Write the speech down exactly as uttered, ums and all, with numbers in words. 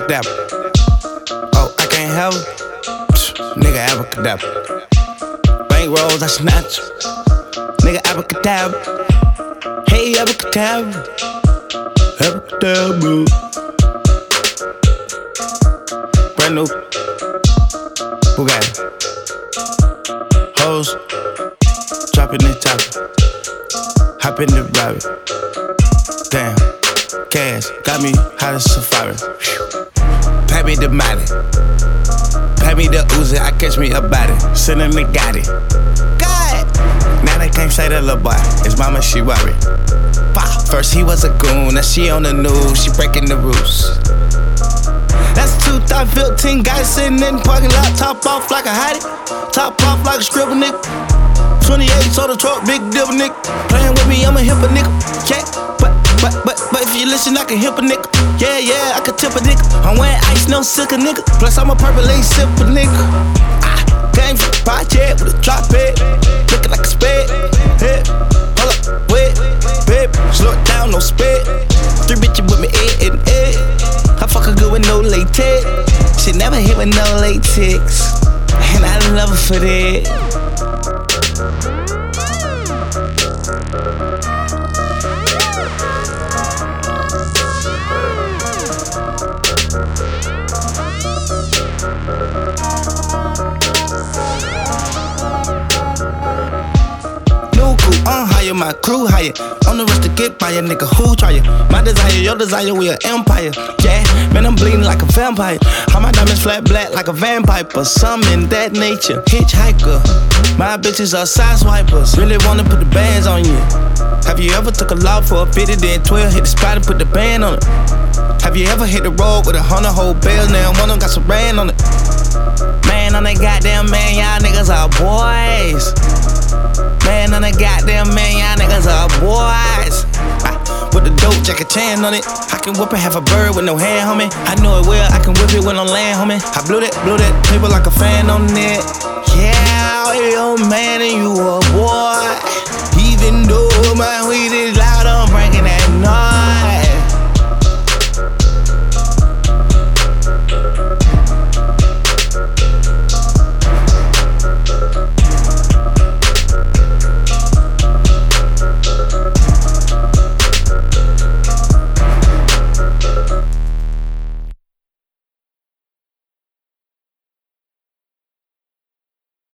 abracadabra. Oh, I can't help it. Nigga, abracadabra. Bank rolls, I snatch. Nigga, abracadabra. Hey, abracadabra. Abracadabra. Brand new. Who got it? Hoes. Dropping the top. Hop in the rabbit. Damn. Cash. Got me hot as safari. Pay me the money. Pay me the Uzi. I catch me about it. Sending the got it. God. Now they can't say that little boy. His mama, she worried. Bah. First he was a goon. Now she on the news. She breaking the rules. That's two thousand fifteen, guys sitting in the parking lot, top off like a hottie, top off like a stripper nigga. twenty-eight soda truck, big dipper nigga. Playing with me, I'm a hipper nigga. Yeah, but but but but if you listen, I can hip a nigga. Yeah yeah, I can tip a nigga. I'm wearing ice, no sicker nigga. Plus I'm a purple lace sipper nigga. I came from the project with a drop head, looking like a spade. Hey, hold up, wait, babe, slow it down, no spit. Three bitches with me, eight and eight. I fuck her good with no latex. She never hit with no latex. And I love her for that. I'm higher, my crew higher. On the rest to get by a nigga who try it. My desire, your desire, we an empire. Yeah, man, I'm bleeding like a vampire. All my diamonds flat black like a vampire. Some in that nature. Hitchhiker. My bitches are side swipers. Really wanna put the bands on you. Have you ever took a log for a fifty, then twelve, hit the spot and put the band on it? Have you ever hit the road with a hundred whole bells? Now one of them got some brand on it. Man, on that goddamn man, y'all niggas are boys. Man, on that goddamn man, y'all niggas are boys. I, with the dope, Jackie Chan on it. I can whip it, have a bird with no hand, homie. I know it well, I can whip it when I'm land, homie. I blew that, blew that paper like a fan on it. Yeah, yo, man, and you a boy. Even though my weed is